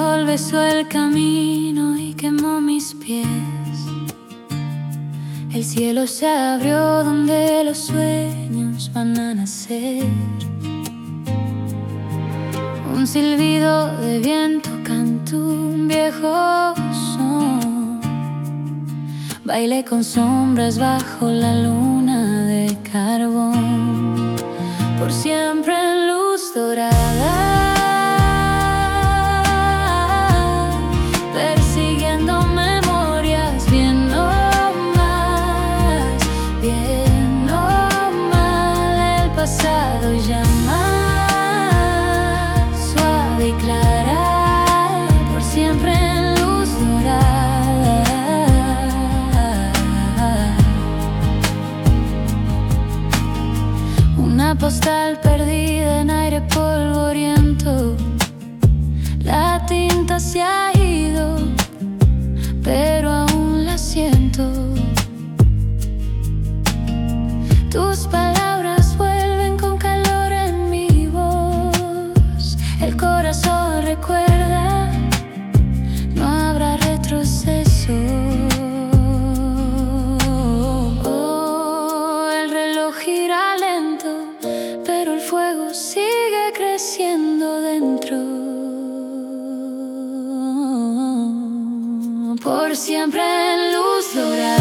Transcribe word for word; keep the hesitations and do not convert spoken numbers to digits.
sol besó el camino y quemó mis pies. El cielo se abrió donde los sueños van a nacer. Un silbido de viento cantó un viejo son. Bailé con sombras bajo la luna de carbón. Por siempre en luz dorada, persiguiendo memorias, bien o mal, bien o mal. El pasado llama, suave y clara, por siempre en luz dorada. Una postal perdida en aire polvoriento. La tinta se ha ido, pero aún la siento. Tus palabras vuelven con calor en mi voz. El corazón recuerda, no habrá retroceso. Oh, el reloj gira lento, pero el fuego sigue creciendo dentro. Por siempre en luz dorada.